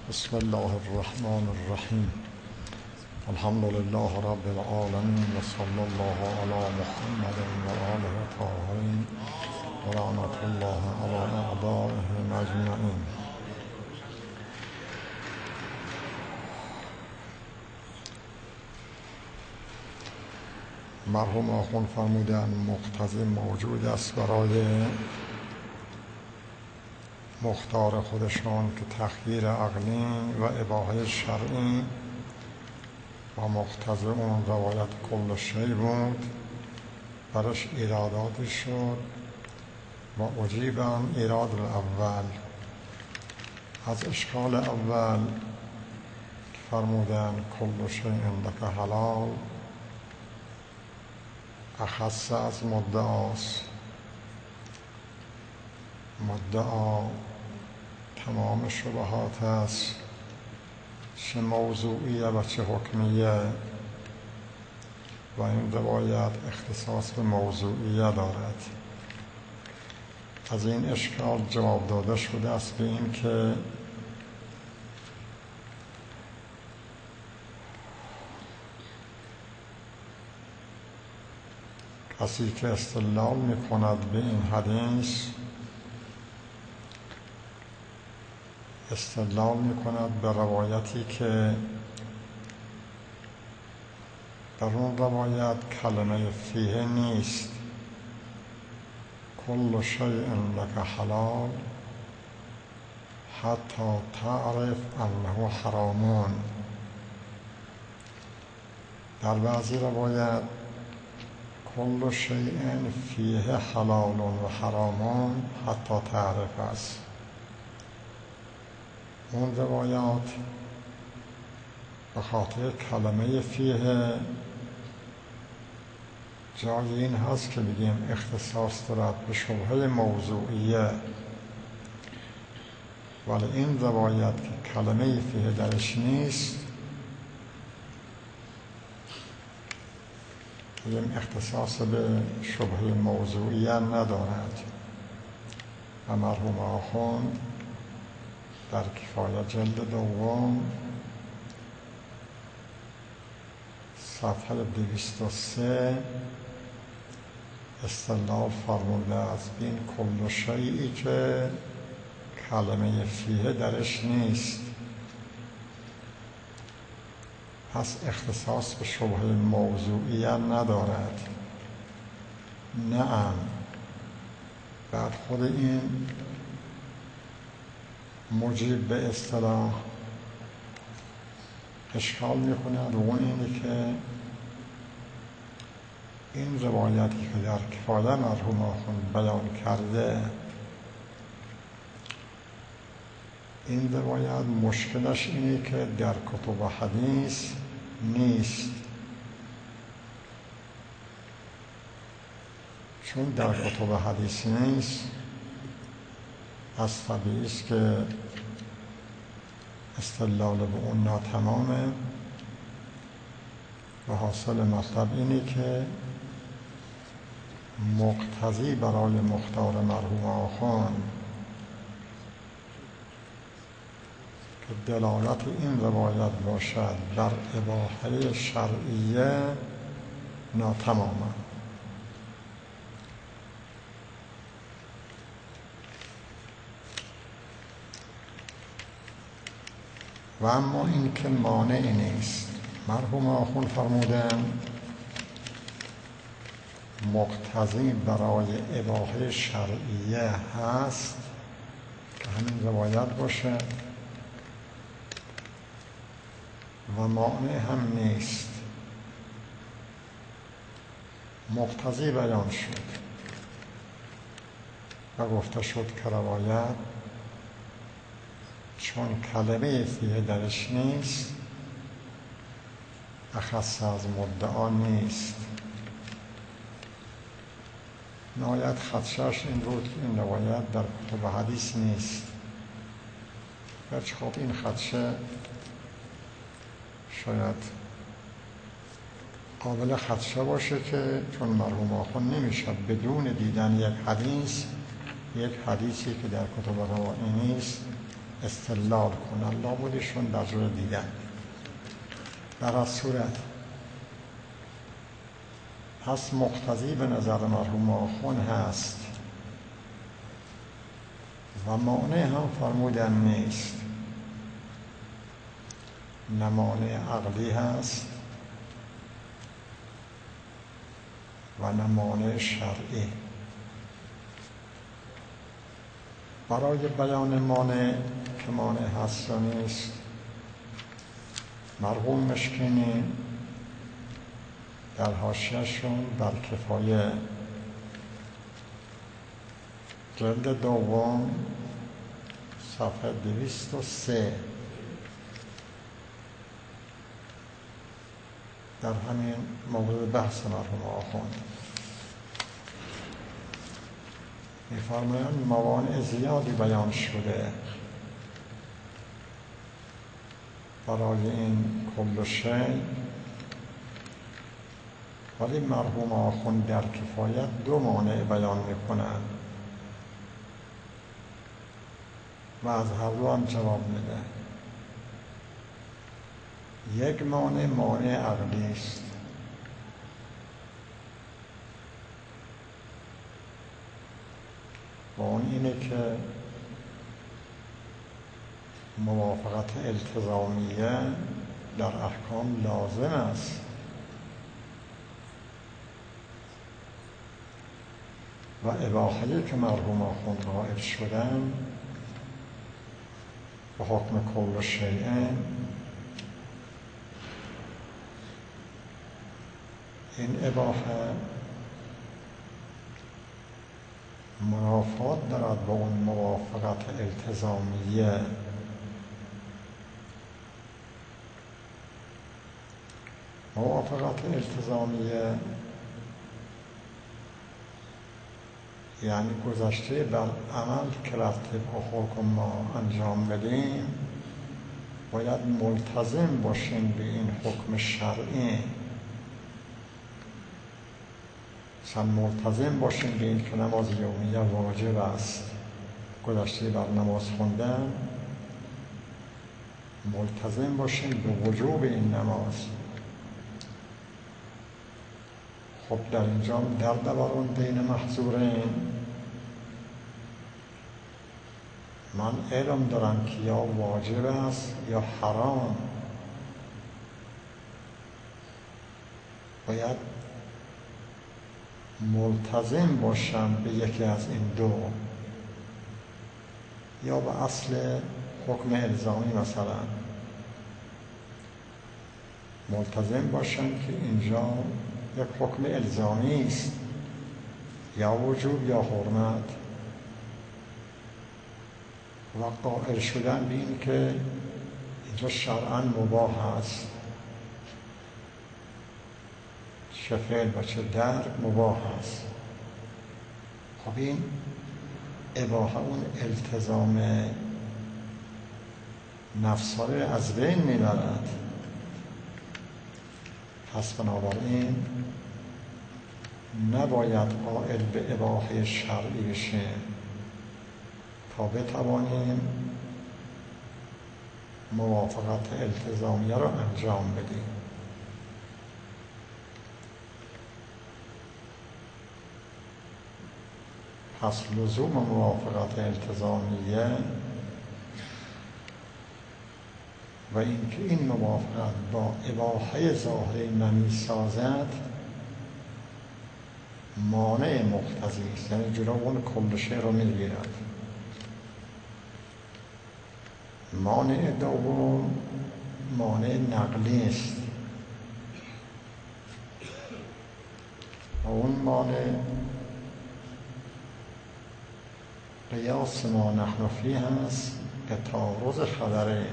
بسم الله الرحمن الرحیم. الحمد لله رب العالمین و صلی الله علی محمد و آله الطاهرین و لعنت الله علی اعدائهم اجمعین. مرحوم آخوند فرمودند مقتضی موجود است برای مختار خودشان که تخییر عقلی و اباحه شرعی و مقتضی اون روایت کل شیء بود. برش ایراداتی شد و اجیب عن ایراد الاول. از اشکال اول که فرمودن کل شیء عندک حلال اخص از مدعاست. مدعا تمام شبهات است، چه موضوعیه و چه حکمیه، و این روایت اختصاص به موضوعیه دارد. از این اشکال جواب داده شده است به این که کسی که استدلال می کند به این حدیث استدلال می کند به روایتی که در اون روایت کلمه فیه نیست. کل شیء لک حلال حتی تعرف انه حرامون. در بعضی روایت کل شیء فیه حلال و حرامون حتی تعرف است. اون روایات به خاطر کلمه فیه جای این هست که بگیم اختصاص دارد به شبهه موضوعیه، ولی این روایت که کلمه فیه درش نیست بگیم اختصاص به شبهه موضوعیه ندارد. و مرحوم آخوند در کفایه جلد دوم صفحه 203 استدلال فرموده از این کل شیئی که کلمه فیه درش نیست، پس اختصاص به شبهه موضوعیه ندارد. نعم، بعد خود این مجیب به اصطلاح اشکال می‌کند و اون اینه که این روایتی که در کفایه مرحوم آخوند بیان کرده، این روایت مشکلش اینه که در کتب حدیث نیست. چون در کتب حدیث نیست، از طبیعی است که استدلال به اون ناتمامه و حاصل مطلب اینه که مقتضی برای مختار مرحوم آخوند که دلالت این روایت باشد بر اباحه شرعیه ناتمامه. و اما این که مانعی نیست. مرحوم آخوند فرمودن مقتضی برای اباحه شرعیه هست که همین روایت باشه و مانع هم نیست. مقتضی بیان شد و گفته شد که روایت چون کلمه فیه درش نیست اخص از مدعا نیست. نهایت خدشهش این بود که این روایت در کتب حدیث نیست. گرچه خب این خدشه شاید قابل خدشه باشه که چون مرحوم آخوند نمیشه بدون دیدن یک حدیثی که در کتب روایی نیست استدلال کنن، لابدشون در جور دیدن. در از صورت پس مقتضی به نظر مرحوم آخوند هست و مانع هم فرمودن نیست، نه مانع عقلی هست و نه مانع شرعی. برای بیان مانع که مانع هست و نیست، مرحوم مشکینی در حاشیه‌شون بر کفایه جلد دوم صفحه 203 در همین مورد بحث مرحوم آخوند می‌فرمایند موانع زیادی بیان شده برای این کل شیء، ولی مرحوم آخوند در کفایت دو مانع بیان می‌کنند و از هر دو هم جواب میده. یک مانع مانع عقلی است، و اون اینه که موافقت التزامیه در احکام لازم است و اباحه‌ای که مرحوم آخوند قائل شدن به حکم کل شیء این اباحه منافات دارد با اون موافقت التزامیه. موافقت التزامیه یعنی گذشته بر عمل که رفته با حکم ما انجام بدیم باید ملتزم باشیم به این حکم شرعی، مثلا ملتزم باشیم به این که نماز یومیه واجب است، گذشته بر نماز خوندن ملتزم باشیم به وجوب این نماز. خب در اینجا در دوران بین محظورین من علم دارم که یا واجب است یا حرام، باید ملتزم باشم به یکی از این دو، یا به اصل حکم الزامی مثلا ملتزم باشم که اینجا یک حکم الزامی است، یا وجوب یا حرمت، و قائل شدن به این که اینجا شرعاً مباح است، چه فعل و چه درک مباح است. خب این اباحه اون التزام نفسانه از بین میبرد. پس بنابراین نباید قائل به اباحه شرعی بشیم تا بتوانیم موافقت التزامیه را انجام بدیم. پس لزوم موافقت التزامیه و اینکه این موافقت با اباحه ظاهری نمی‌سازد مانع مقتضی است، یعنی جلو اون کل شیء رو می‌گیرد. مانع دوم مانع نقلی است و اون مانع قیاس ما نحن فیه هست به تعارض خبره.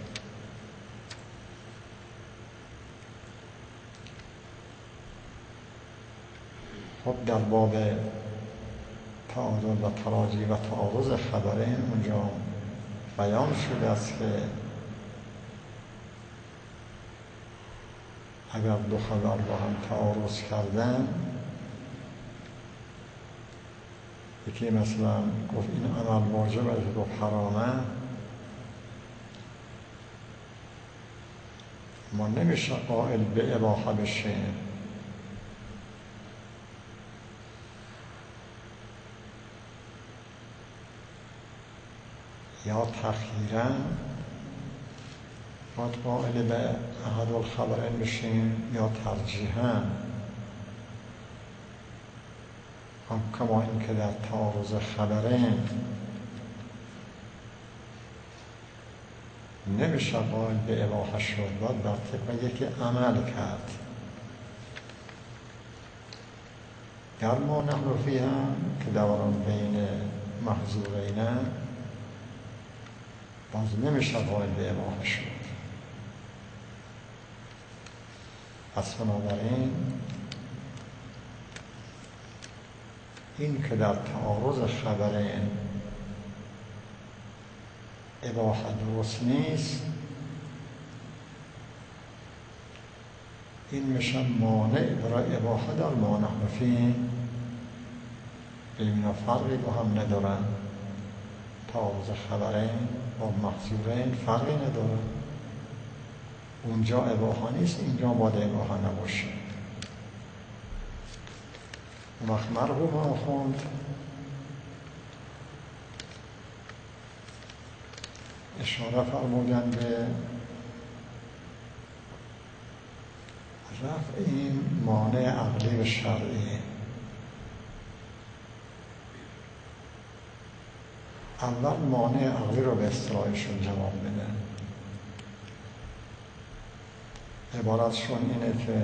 خب در باب تعادل و تراجی و تعارض خبره اونجا بیان شده است که اگر دو خبر با هم تعارض کردن، یکی مثلا گفت این عمل واجب است، گفت حرامه، ما نمیشه قائل به اباحه بشیم. یا تخییراً باید قائل به احد الخبرین بشیم یا ترجیحاً کما این که در تعارض خبرین نمیشه قائل به اباحه شد، باید بر طبق یکی عمل کرد. در ما نحن فیه هم که دوران بین محظورین باز نمیشه قائل به اباحه شد. پس بنابراین این که در تعارض خبرین اباحه درست نیست، این میشه مانع برای اباحه در ما نحن فیه. اینا فرقی با هم ندارن. تعارض خبرین با محظورین فرقی ندارن. اونجا اباحه نیست، اینجا باید اباحه نباشه. اون وقت مرحوم آخوند اشاره فرمودن به رفع این مانع عقلی و شرعی. اول مانع عقلی رو به اصطلاحشون جواب بدن. عبارتشون اینه که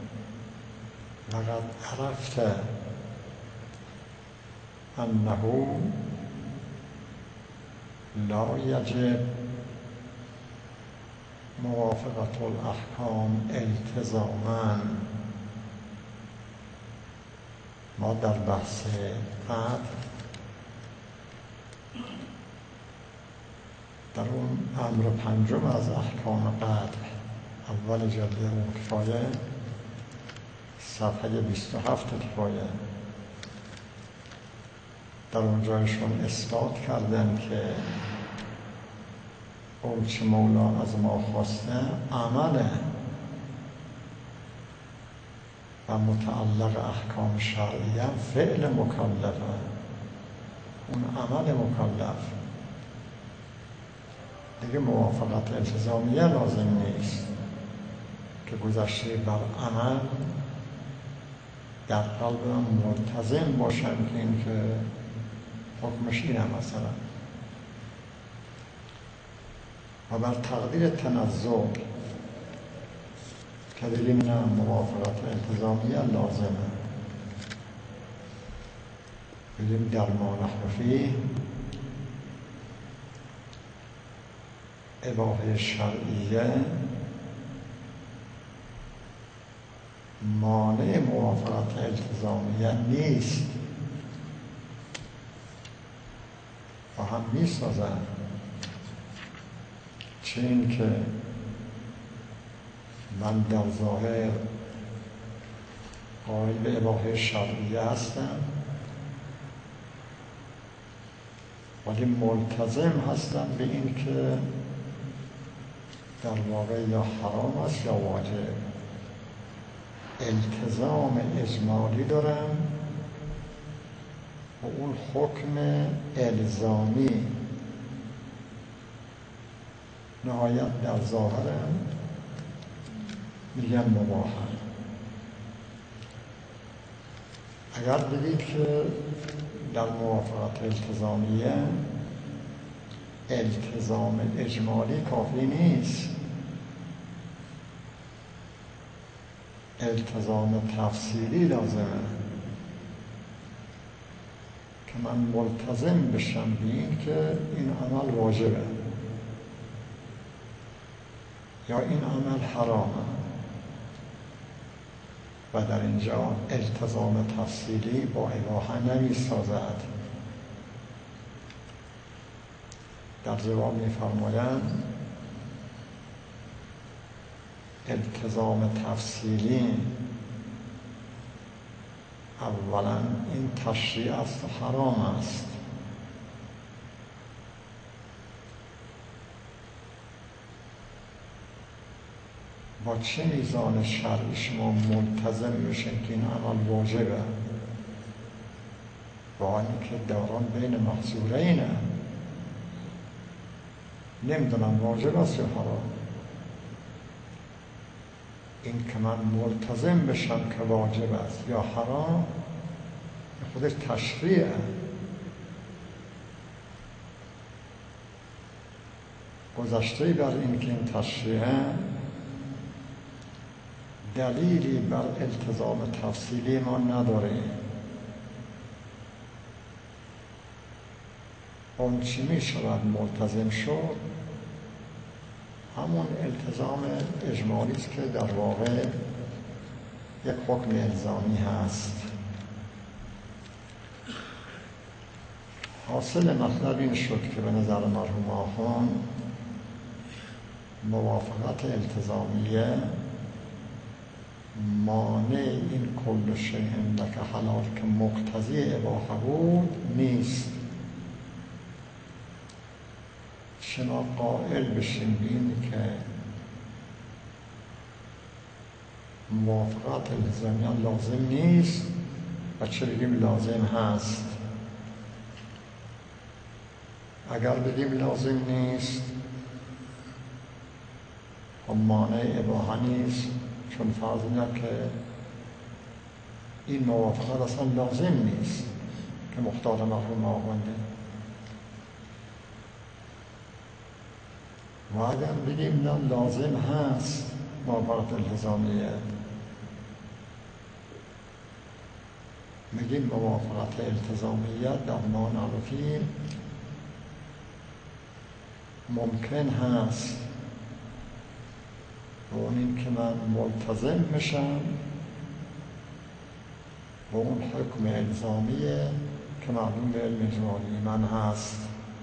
لقد عرفت انه لا یجب موافقت الاحکام التزاما. ما در بحث قدر در اون امر پنجم از احکام قدر اول جلده اون کفایه صفحه 27 کفایه در اونجایشون اثبات کردن که اون چه مولا از ما خواسته عمله و متعلق احکام شرعیه فعل مکلفه. اون عمل مکلف دیگه موافقت التزامیه لازم نیست که گذشته بر عمل در قلبم ملتزم باشم که این که حکمش اینه مثلا. و بر تقدیر تنزل که بگیم نه موافقت التزامیه لازمه، بگیم در ما نحن فیه اباحه شرعیه مانع موافقت التزامیه نیست و هم میسازن. چه این که من در ظاهر قائل به اباحه شرعیه هستم ولی ملتزم هستم به این که در واقع یا حرام است یا واجب. التزام اجمالی دارم و اون حکم الزامی نهایت در ظاهرم میگن مباح. اگر بگید که در موافقت التزامیه التزام اجمالی کافی نیست، التزام تفصیلی لازمه که من ملتزم بشم به این که این عمل واجبه یا این عمل حرامه و در اینجا التزام تفصیلی با اباحه نمی سازد. در جواب می فرمایند التزام تفصیلی اولا این تشریع است و حرام است. با چه میزان شرعی شما ملتزم بشین که این عمل واجبه، با اینکه داران بین محظورینه، نمیدونم واجب است یا حرام. این که من ملتزم بشم که واجب است یا حرام خودش تشریعه. گذشته بر این که این تشریعه دلیلی بر التزام تفصیلی ما نداره. اون چی می شود ملتزم شد همون التزام اجمالی است که در واقع یک حکم الزامی هست. حاصل مطلب این شد که به نظر مرحوم آخوان موافقت التزامیه مانع این کل شیء لک حلال که مقتضی اباحه بود نیست. شما قائل بشین بین که موافقت التزامیه لازم نیست و چه بگیم لازم هست. اگر بگیم لازم نیست خب مانع اباحه نیست، چون فرض اینه که این موافقت اصلا لازم نیست که مختار مرحوم آخونده. و اگر بگیم نه لازم هست موافقت التزامیه، میگیم موافقت التزامیه در مانعرفی ممکن هست و اون این که من ملتزم میشم و اون حکم الزامیه که معلوم به علم اجمالی من هست،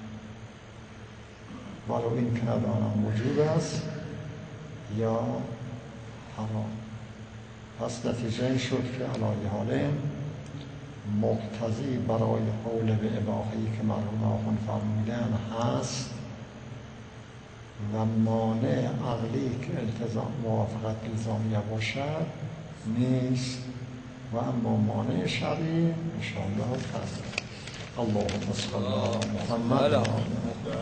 ولو این که ندانم وجوب است یا حرام. پس نتیجه این شد که علایه حالین مقتضی برای قول به اباحه‌ای که مرحوم آخوند فرمودن هست و مانع عقلی که موافقت الزامیه باشد نیست و اما مانع شرعی انشاءالله هست. اللهم صل علی محمد.